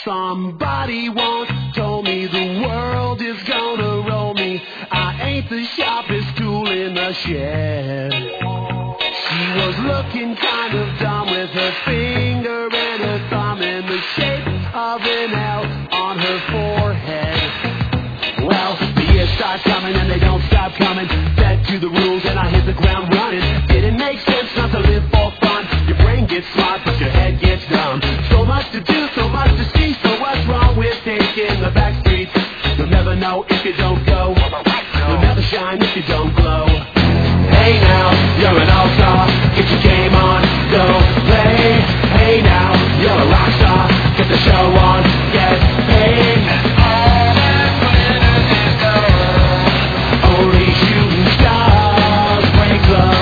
Somebody once told me the world is gonna roll me. I ain't the sharpest tool in the shed. She was looking kind of dumb with her finger and her thumb in the shape of an L on her forehead. Well, the years start coming and they don't stop coming. Fed to the rules and I hit the ground running. Didn't make sense not to live for fun. Your brain gets smart but your head gets dumb. So much to do, so much to see. So what's wrong with taking the back streets? You'll never know if you don't go. You'll never shine if you don't glow. Hey now, you're an all-star. Get your game on, go play. Hey now, you're a rock star. Get the show on, get paid. And all that glitters is gold. Only shooting stars break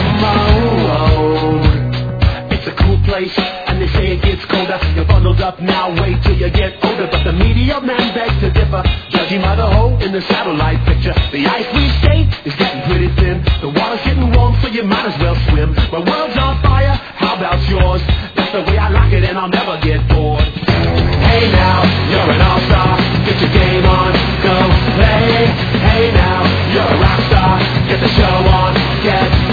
the mold. It's a cool place, and they say it gets colder. You're bundled up now, wait till you get older. But the media man begs to differ, judging by the hole in the satellite picture. The ice we skate is getting pretty thin. The water's getting warm, so you might as well swim. My world's on fire, how about yours? That's the way I like it, and I'll never get bored. Hey now, you're an all-star. Get your game on, go play. Hey now, you're a rock star. Get the show on, get